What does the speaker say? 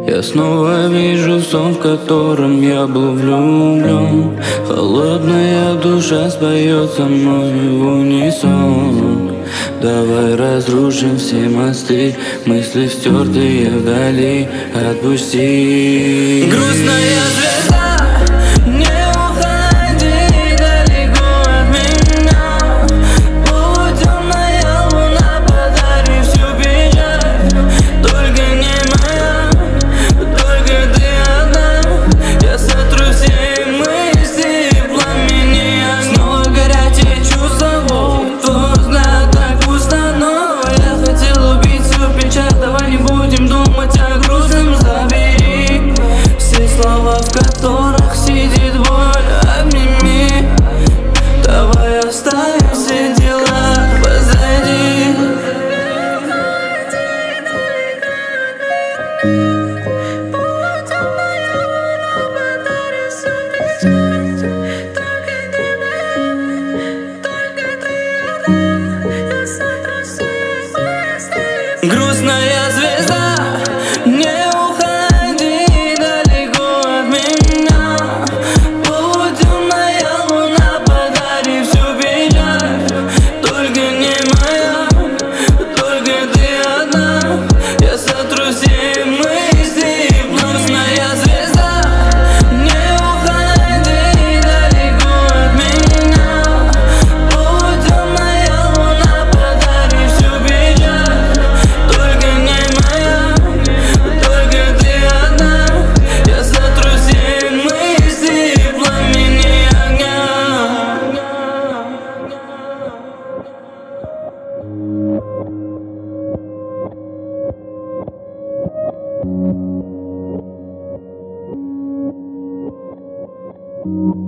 Я снова вижу сон, в котором я был влюблен. Холодная душа споет со мной в унисон. Давай разрушим все мосты, мысли стертые вдали, отпусти. Грустная звезда, не уходи далеко от меня. Полутемная луна, подари всю печаль. Только не моя, только ты одна. Я сотру все мысли в пламени огня. Снова горячие чувства, твой взгляд так пусто, но я хотел убить всю печаль. Давай не будем думать о грустном, забери все слова, в которых сидит боль, обними. Давай оставим все дела позади. Грустная звезда, не уходи далеко от меня. Полутемная луна, подари всю печаль. Только не моя, только ты одна. Я сотру все мысли. Грустная звезда, не уходи далеко от меня. Полутемная луна, подари всю печаль. Только не моя, только ты одна. Я сотру все мысли в пламени огня. Thank you.